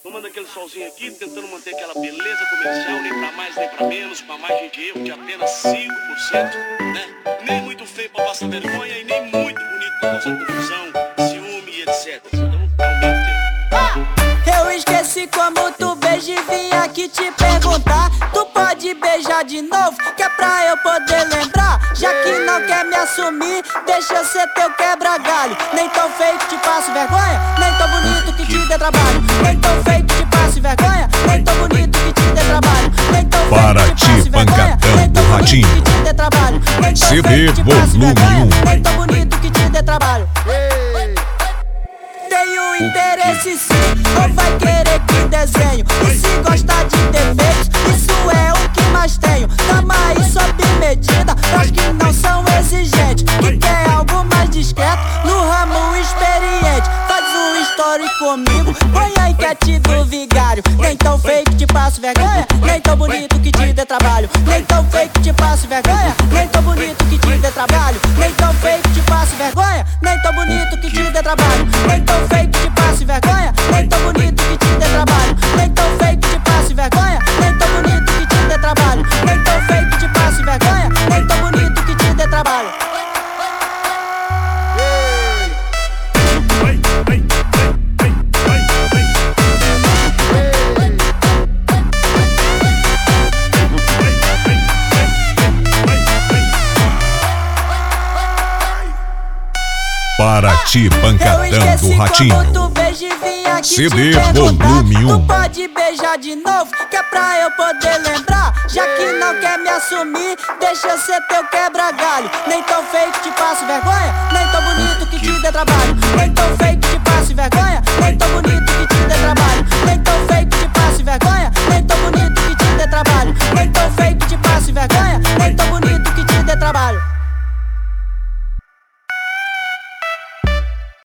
Tomando aquele solzinho aqui, tentando manter aquela beleza comercial, nem pra mais nem pra menos, com a margem de erro de apenas 5%, né? Nem muito feio pra passar vergonha e nem muito bonito pra causar confusão, ciúme e etc. Então, é o meio termo. Eu esqueci como tu beija e vim aqui te perguntar. Tu pode beijar de novo, que é pra eu poder lembrar. Já que não quer me assumir, deixa eu ser teu quebra-galho. Nem tão feio que te passo vergonha, nem tão bonito que te dê trabalho. Nem tão feio que te passe vergonha, nem tão bonito que te dê trabalho. Nem tão Para feio que te passe ti, vergonha, pancadão nem tão do bonito Ratinho. que te dê trabalho. Nem tão CD feio que te passe volume vergonha, 1. nem tão bonito que te dê trabalho. Tenho interesse sim, ou vai querer que desenho? E se gostar de defeitos, isso é o que mais tenho. Tama aí sob medida, pras que não são exigentes, que quer algo mais discreto, no ramo experiente. Faz um story comigo, põe a enquete do vigário. Nem tão feio que te passo vergonha, nem tão bonito que te dê trabalho. Nem tão feio que te passo vergonha, nem tão bonito que te dê trabalho. Nem tão feio que te passo vergonha, nem tão bonito que te dê trabalho. Nem tão feio que te passe vergonha, nem tão bonito que te dê trabalho. Nem tão feio que te passe vergonha, nem tão bonito que te dê trabalho. Nem tão feio que te passe vergonha, nem tão bonito que te dê trabalho. Para ti, pancadão do Ratinho. Tu beija e vim aqui CD te perguntar. volume 1. Tu pode beijar de novo, que é pra eu poder lembrar. Já que não quer me assumir, deixa eu ser teu quebra-galho. Nem tão feio que te passe vergonha, nem tão bonito que te dê trabalho. Nem tão feio que te passe vergonha,